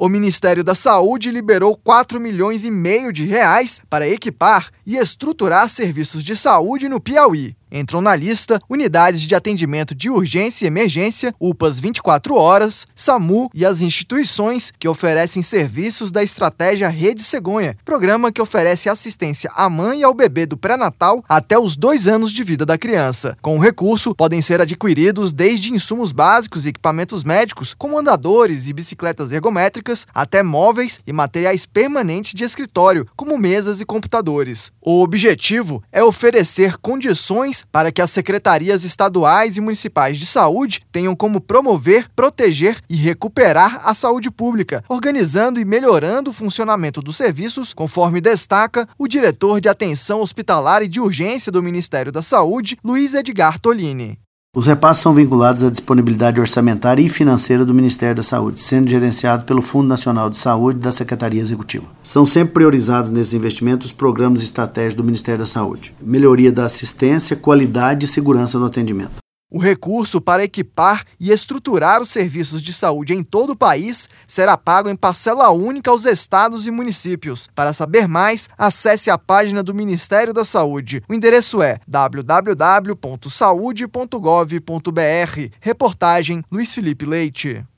O Ministério da Saúde liberou R$ 4,5 milhões para equipar e estruturar serviços de saúde no Piauí. Entram na lista unidades de atendimento de urgência e emergência, UPAs 24 horas, SAMU e as instituições que oferecem serviços da Estratégia Rede Cegonha, programa que oferece assistência à mãe e ao bebê do pré-natal até os 2 anos de vida da criança. Com o recurso, podem ser adquiridos desde insumos básicos e equipamentos médicos, como andadores e bicicletas ergométricas, até móveis e materiais permanentes de escritório, como mesas e computadores. O objetivo é oferecer condições para que as secretarias estaduais e municipais de saúde tenham como promover, proteger e recuperar a saúde pública, organizando e melhorando o funcionamento dos serviços, conforme destaca o diretor de Atenção Hospitalar e de Urgência do Ministério da Saúde, Luiz Edgar Tolini. Os repasses são vinculados à disponibilidade orçamentária e financeira do Ministério da Saúde, sendo gerenciado pelo Fundo Nacional de Saúde da Secretaria Executiva. São sempre priorizados nesses investimentos os programas estratégicos do Ministério da Saúde, melhoria da assistência, qualidade e segurança no atendimento. O recurso para equipar e estruturar os serviços de saúde em todo o país será pago em parcela única aos estados e municípios. Para saber mais, acesse a página do Ministério da Saúde. O endereço é www.saude.gov.br. Reportagem Luiz Felipe Leite.